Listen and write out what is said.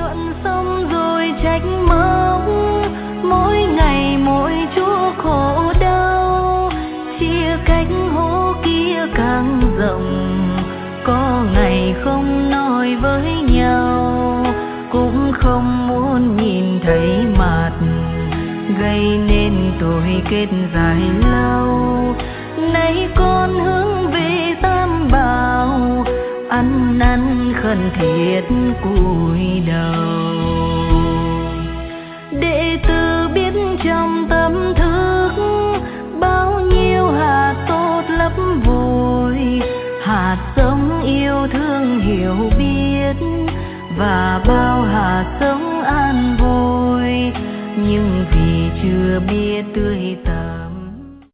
nhuận xong rồi trách móc, mỗi ngày mỗi chỗ khổ đau, chia cách hố kia càng rộng, có ngày không nói với nhau, cũng không muốn nhìn thấy mặt, gây nên tôi kết dài lâu. Nay con hướng về Tam Bảo, ăn năn khẩn thiết cúi đầu. Đệ tử biết trong tâm thức bao nhiêu hạt tốt lấp vùi, hạt giống yêu thương hiểu biết và bao hạt giống an vui, nhưng vì chưa biết tươi